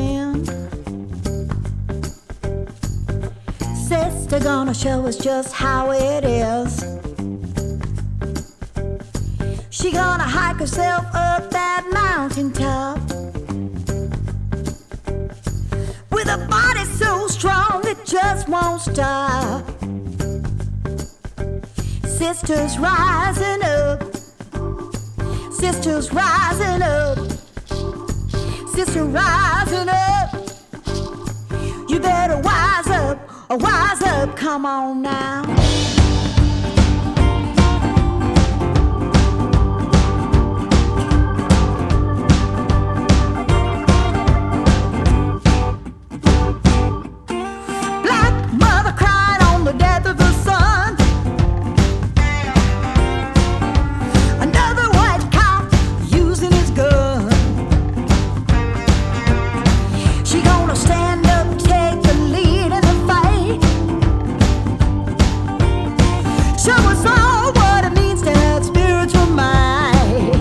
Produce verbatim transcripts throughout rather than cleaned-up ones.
wind. Sister gonna show us just how it is. She gonna hike herself up that mountain top with a body so strong it just won't stop. Sisters rising up, sisters rising up, sister rising up. You better wise up, or wise up, come on now. Black mother crying on the death of her son. Another white cop using his gun. She gonna stand up, take the lead in the fight. Show us all what it means to have spiritual might.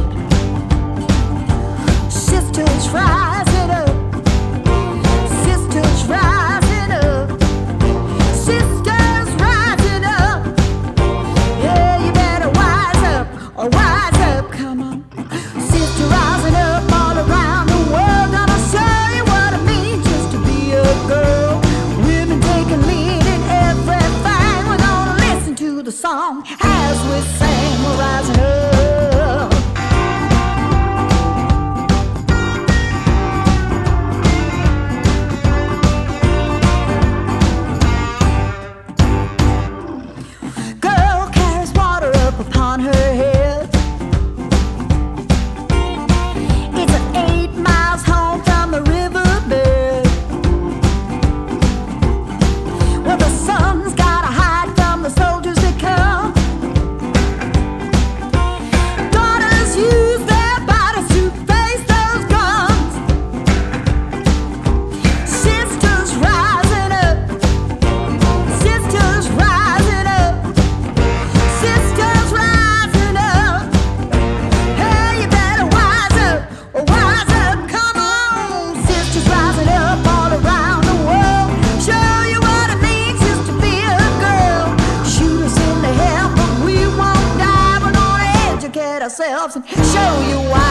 Sisters rising up, sisters rising up, sisters rising up. Yeah, you better wise up, or wise up, come on. Sister rising up all around the world, gonna show you what it means just to be a girl. Women taking lead in everything. We're gonna listen to the song as we sing. We're rising up. Girl carries water up upon her head. It's an eight miles home from the riverbed, where the sun's gotta hide from the soldiers that come. Daughters use their bodies to face those guns. Sisters rising up, sisters rising up, sisters rising up. Hey, you better wise up, or wise up, come on. Sisters rising up all around the world. Show you what it means just to be a girl. Shoot us in the head, but we won't die. We're gonna educate ourselves and show you why.